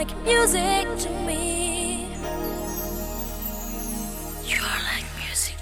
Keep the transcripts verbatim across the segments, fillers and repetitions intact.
like music to me. You are like music.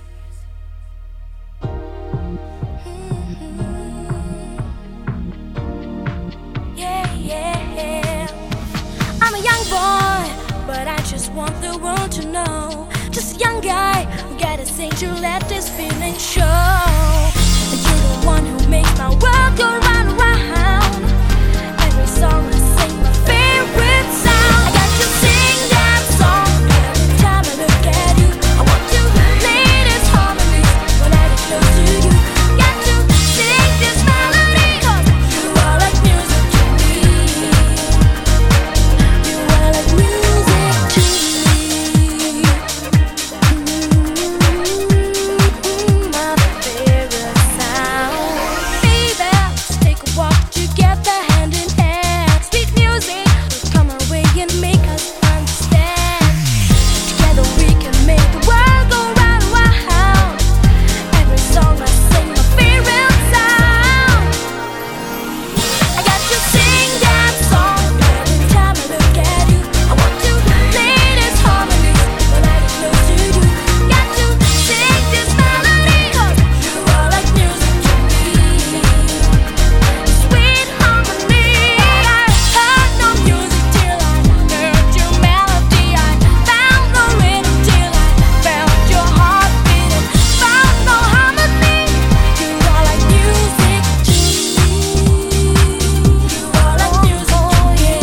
Mm-hmm. Yeah, yeah, yeah. I'm a young boy, but I just want the world to know. Just a young guy who gotta sing to let this feeling show. And you're the one who makes my world go round and round. Every song I sing, my favorite sound. I got to sing that song every time I look at you. I want to play this harmony when I get close to you. Got to sing this melody 'cause you are like music to me. You are like music to me. Mm-hmm, my favorite sound. Baby, let's take a walk together, hand in hand. Sweet music will come our way and make us understand. Together we can make the world go round and round. Every song I sing, my favorite sound. I got to sing that song every time I look at you. I want to play this harmony when I get close to you. Got to sing this melody 'cause you are like music to me. Sweet harmony. I heard no music till I heard your melody. I found no rhythm till I felt your heart beating. Found no harmony. You are like music to me. You are like music to me.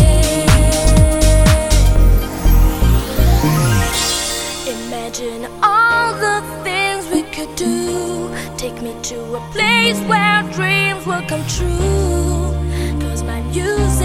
Imagine all the things we could do. Take me to a place where dreams will come true. 'Cause my music